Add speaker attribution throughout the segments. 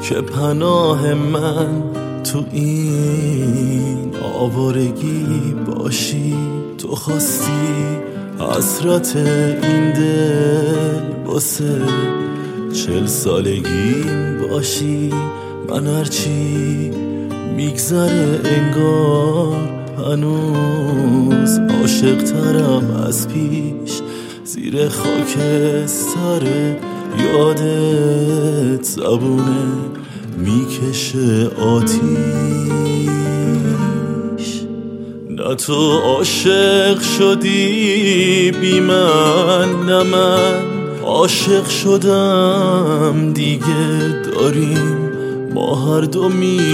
Speaker 1: که پناه من تو این آوارگی باشی. تو خواستی حسرت این دل واسه 40 سالگیم باشی. من هرچی میگذره انگار هنوز عاشق ترم از پیش. زیر خاکستر یادت زبونه میکشه آتیش. نه تو عاشق شدی بی من، نه من عاشق شدم دیگه. داریم ما هر دو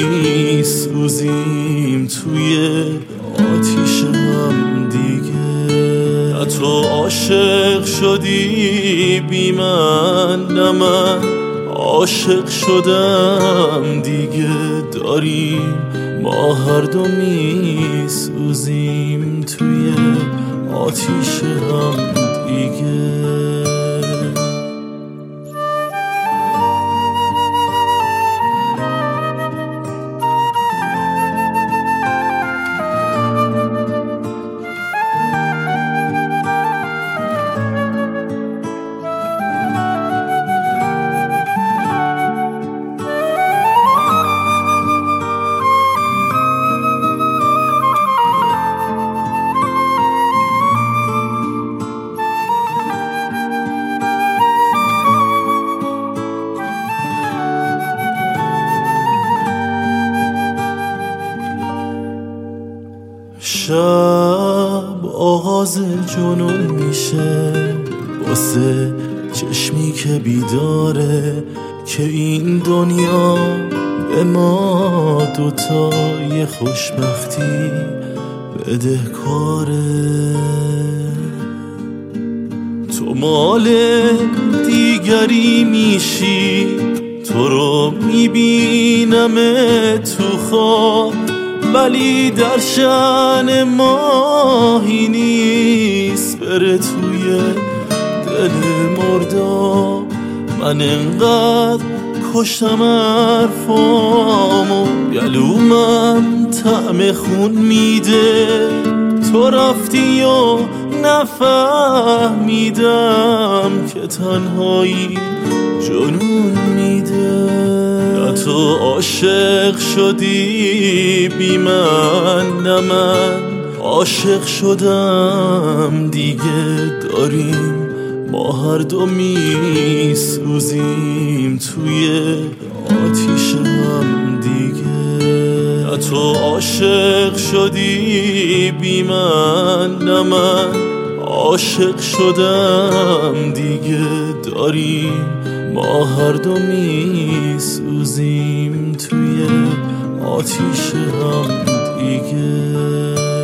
Speaker 1: میسوزیم توی آتیش هم دیگه. نه تو عاشق شدی بی من، نه من عاشق شدم دیگه. داریم ما هر دو میسوزیم توی آتیش هم دیگه. شب آغاز جنون میشه واسه چشمی که بیداره که این دنیا به ما دوتا یه خوشبختی بدهکاره. تو مال دیگری میشی، تو رو میبینم تو خواب، ولی در شأن ماهی نیست بره توی دل مرداب. من انقدر کشتم حرفامو، گلومم طعم خون میده. تو رفتی و نفهمیدم که تنهایی جنون میده. نه تو عاشق شدی بی من، نه من عاشق شدم دیگه. داریم ما هر دو میسوزیم توی آتیش هم دیگه. نه تو عاشق شدی بی من، نه من عاشق شدم دیگه. داریم ما هر دو میسوزیم توی آتیش هم دیگه.